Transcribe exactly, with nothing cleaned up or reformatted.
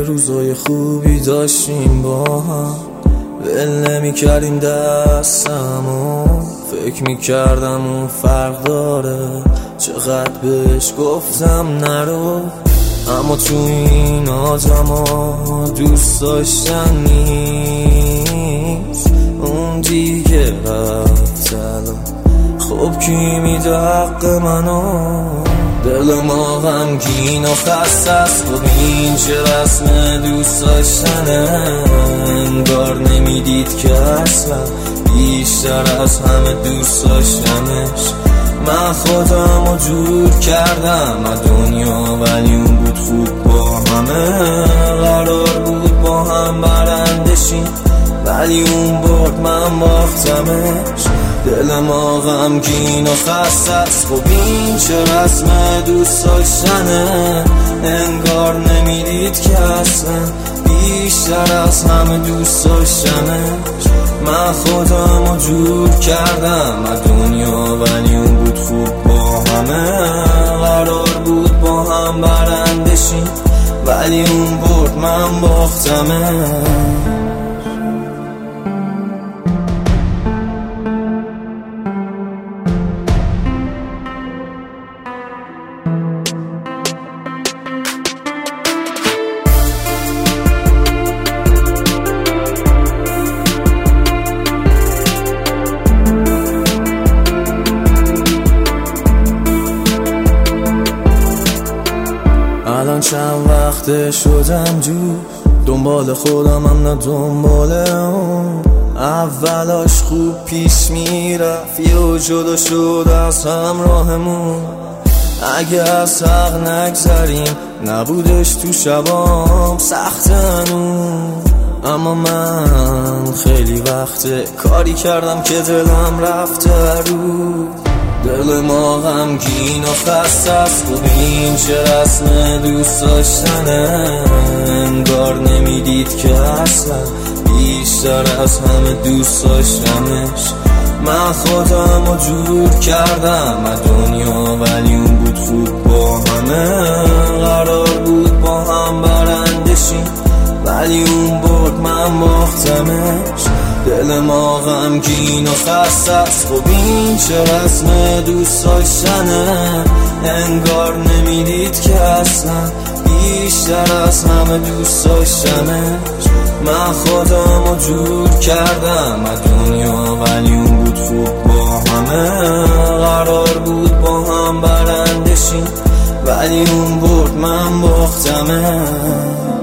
روزای خوبی داشتیم با هم، ول نمی کردیم دستمو، فکر می کردم اون فرق داره، چقدر بهش گفتم نرو، اما تو این آدما دوست داشتن نیست، اون دیگه رفت الان، خب کی میده حق منو؟ دل ما غمگین و خسته است، خب این چه رسم دوست داشتنه، انگار نمیدید که اصلا بیشتر از همه دوست داشتمش. من خودم رو جور کردم از دنیا، ولی اون بود خوب با همه، قرار بود با هم برنده شیم، ولی اون برد من باختمش. دل ما غمگین و خسته است، خب این چه رسم دوست داشتنه، انگار نمیدید که اصلا بیشتر از همه دوست داشتمش. من خودم رو جور کردم از دنیا، ولی اون بود خوب با همه، قرار بود با هم برنده شیم، ولی اون برد من باختمش. الان چند وقته شدم جور، دنبال خودم هم نه دنبال اون، اولاش خوب پیش میرفت، یه جدا شد از همراهمون، اگه از حق نگذریم نبودش تو شبام سخت هنوز، اما من خیلی وقته کاری کردم که دلم رفته رو. دل ما غمگین و خسته است، خب این چه رسم دوست داشتنه، انگار نمیدید که اصلا بیشتر از همه دوست داشتمش. من خودم رو جور کردم از دنیا، ولی اون بود خوب با همه، قرار بود با هم برنده شیم، ولی اون برد من باختمش. دل ما غمگین و خسته است، خب این چه رسم دوست داشتنه، انگار نمیدید که اصلا بیشتر از همه دوست داشتمش. من خودم رو جور کردم از دنیا، ولی اون بود خوب با همه، قرار بود با هم برنده شیم، ولی اون برد من باختمش.